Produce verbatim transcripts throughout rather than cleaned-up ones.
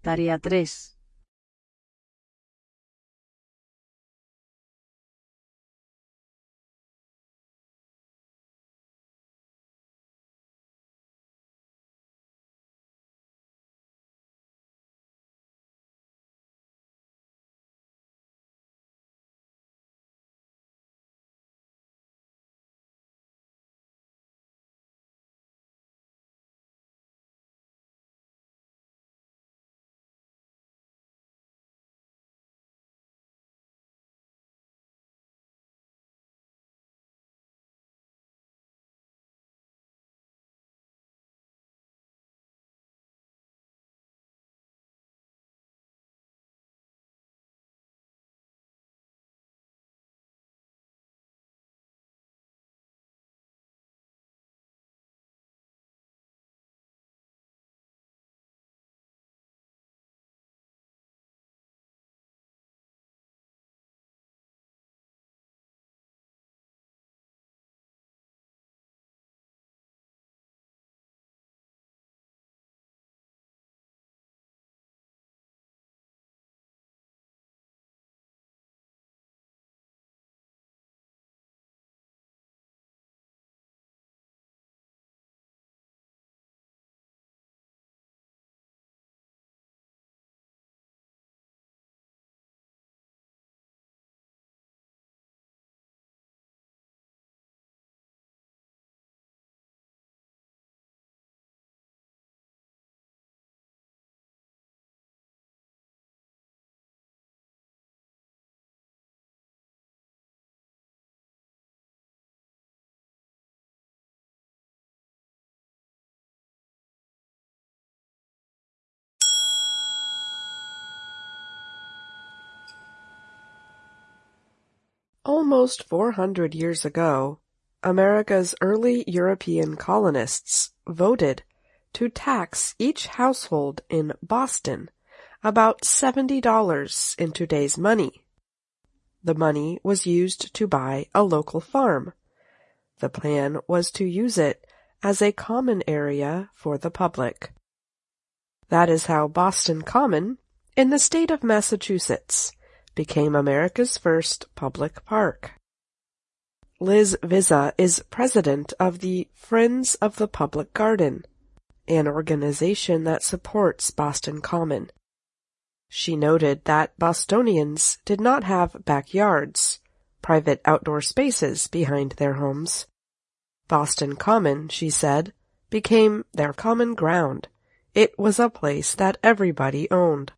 Tarea tres. Almost four hundred years ago, America's early European colonists voted to tax each household in Boston about seventy dollars in today's money. The money was used to buy a local farm. The plan was to use it as a common area for the public. That is how Boston Common, in the state of Massachusetts, became America's first public park. Liz Vizza is president of the Friends of the Public Garden, an organization that supports Boston Common. She noted that Bostonians did not have backyards, private outdoor spaces behind their homes. Boston Common, she said, became their common ground. It was a place that everybody owned.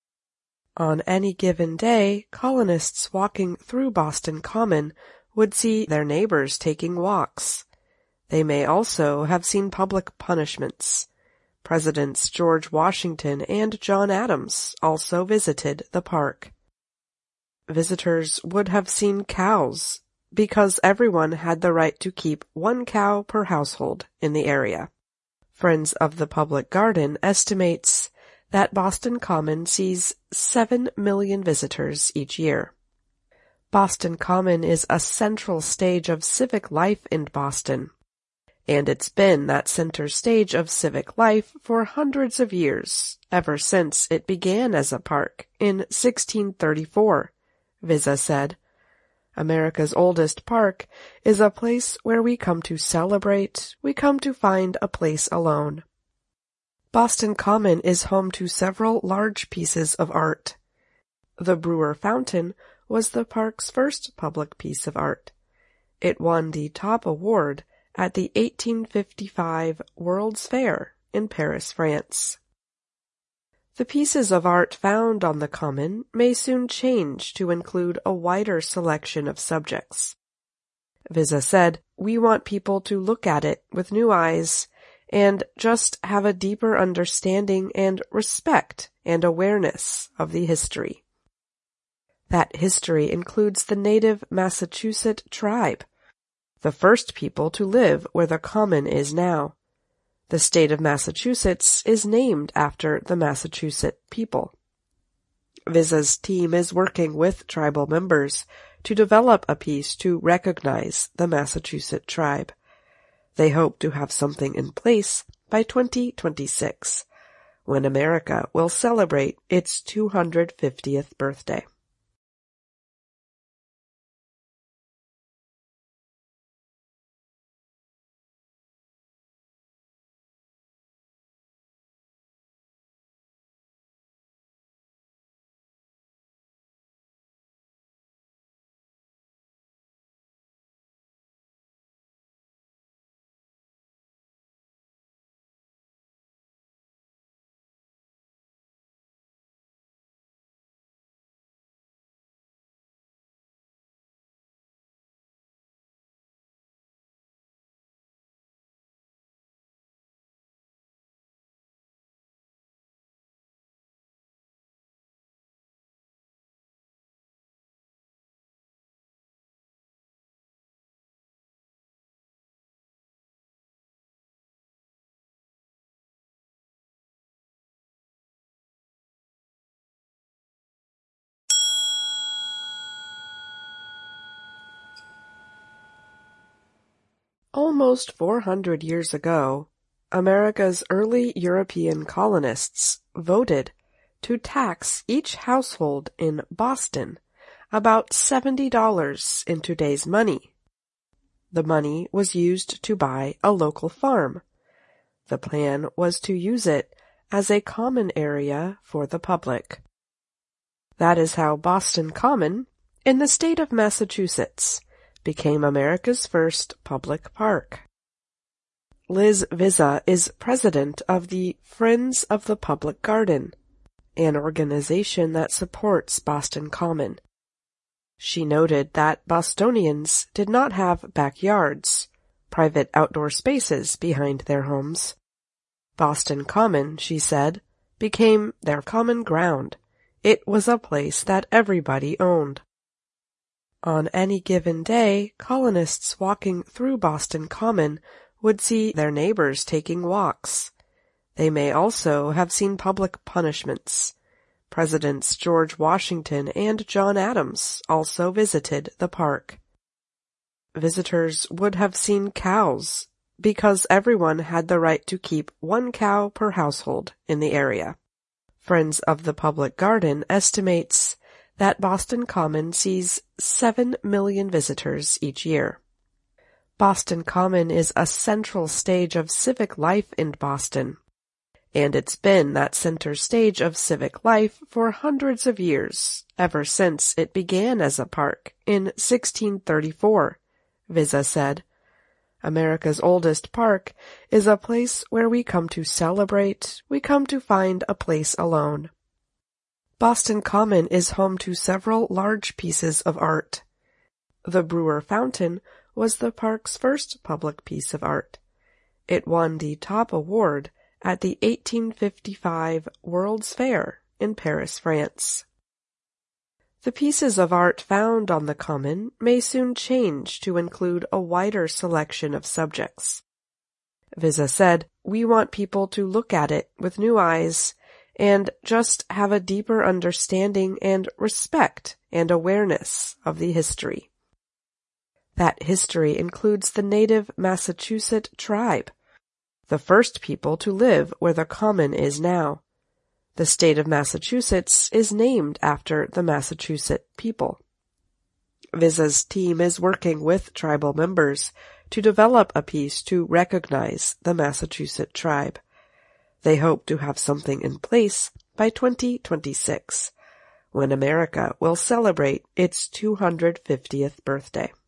On any given day, colonists walking through Boston Common would see their neighbors taking walks. They may also have seen public punishments. Presidents George Washington and John Adams also visited the park. Visitors would have seen cows, because everyone had the right to keep one cow per household in the area. Friends of the Public Garden estimates that Boston Common sees seven million visitors each year. Boston Common is a central stage of civic life in Boston, and it's been that center stage of civic life for hundreds of years, ever since it began as a park in sixteen thirty-four, Vizza said. America's oldest park is a place where we come to celebrate, we come to find a place alone. Boston Common is home to several large pieces of art. The Brewer Fountain was the park's first public piece of art. It won the top award at the eighteen fifty-five World's Fair in Paris, France. The pieces of art found on the Common may soon change to include a wider selection of subjects. Vizza said, "We want people to look at it with new eyes and just have a deeper understanding and respect and awareness of the history. That history includes the native Massachusetts tribe, the first people to live where the Common is now. The state of Massachusetts is named after the Massachusetts people." Vizza's team is working with tribal members to develop a piece to recognize the Massachusetts tribe. They hope to have something in place by twenty twenty-six. when America will celebrate its two hundred fiftieth birthday. Almost four hundred years ago, America's early European colonists voted to tax each household in Boston about seventy dollars in today's money. The money was used to buy a local farm. The plan was to use it as a common area for the public. That is how Boston Common, in the state of Massachusetts, became America's first public park. Liz Vizza is president of the Friends of the Public Garden, an organization that supports Boston Common. She noted that Bostonians did not have backyards, private outdoor spaces behind their homes. Boston Common, she said, became their common ground. It was a place that everybody owned. On any given day, colonists walking through Boston Common would see their neighbors taking walks. They may also have seen public punishments. Presidents George Washington and John Adams also visited the park. Visitors would have seen cows, because everyone had the right to keep one cow per household in the area. Friends of the Public Garden estimates that Boston Common sees seven million visitors each year. Boston Common is a central stage of civic life in Boston, and it's been that center stage of civic life for hundreds of years, ever since it began as a park in sixteen thirty-four, Vizza said. America's oldest park is a place where we come to celebrate, we come to find a place alone. Boston Common is home to several large pieces of art. The Brewer Fountain was the park's first public piece of art. It won the top award at the eighteen fifty-five World's Fair in Paris, France. The pieces of art found on the Common may soon change to include a wider selection of subjects. Vizza said, "We want people to look at it with new eyes and just have a deeper understanding and respect and awareness of the history. That history includes the native Massachusetts tribe, the first people to live where the Common is now. The state of Massachusetts is named after the Massachusetts people." Vizza's team is working with tribal members to develop a piece to recognize the Massachusetts tribe. They hope to have something in place by twenty twenty-six, when America will celebrate its two hundred fiftieth birthday.